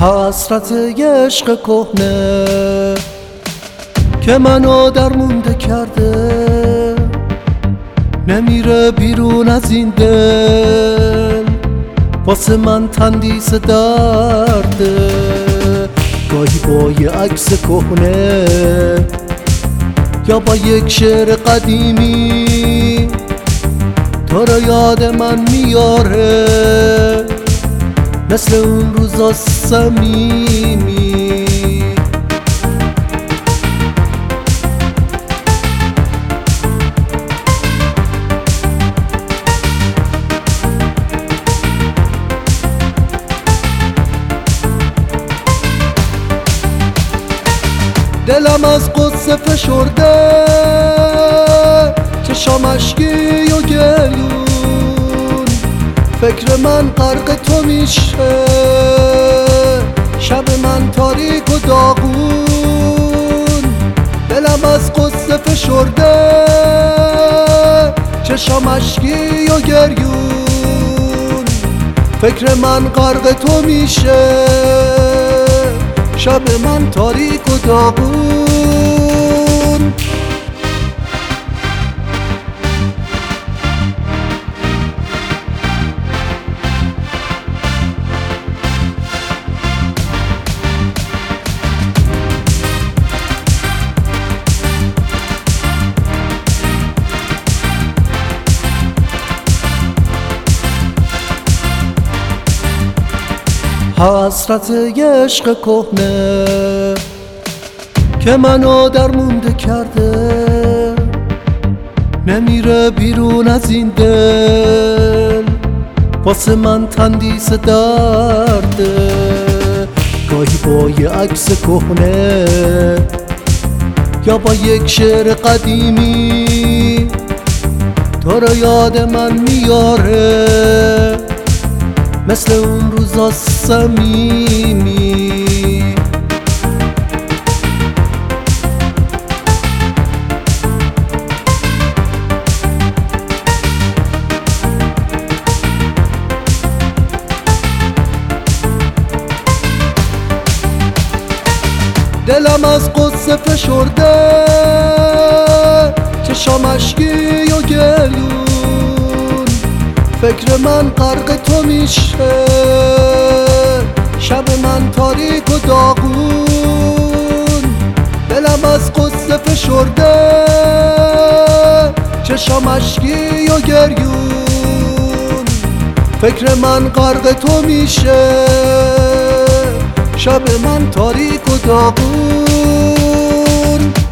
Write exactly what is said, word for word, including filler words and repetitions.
حسرت یه عشق کهنه که منو درمونده کرده، نمیره بیرون از این دل، واسه من تندیس درده. گاهی با یه عکس کهنه یا با یک شعر قدیمی تو رو یاد من میاره، مثل اون روزا صمیمی. دلم از قصه فشرده، چشام اشکی و گریون، فکر من غرق تو میشه، شب من تاریک و داغون. دلم از قصه فشرده، چشام اشکی و گریون، فکر من غرق تو میشه، شب من تاریک و داغون. حسرت یه عشق کهنه که منو درمونده کرده، نمیره بیرون از این دل، واسه من تندیس درده. گاهی با یه عکس کهنه یا با یک شعر قدیمی تو رو یاد من میاره، مثل اون روزا صمیمی. دلم از قصه فشرده، چشام اشکی و گریون، فکر من غرق تو میشه، شب من تاریک و داغون. دلم از قصه فشرده، چشام اشکی و گریون، فکر من غرق تو میشه، شب من تاریک و داغون.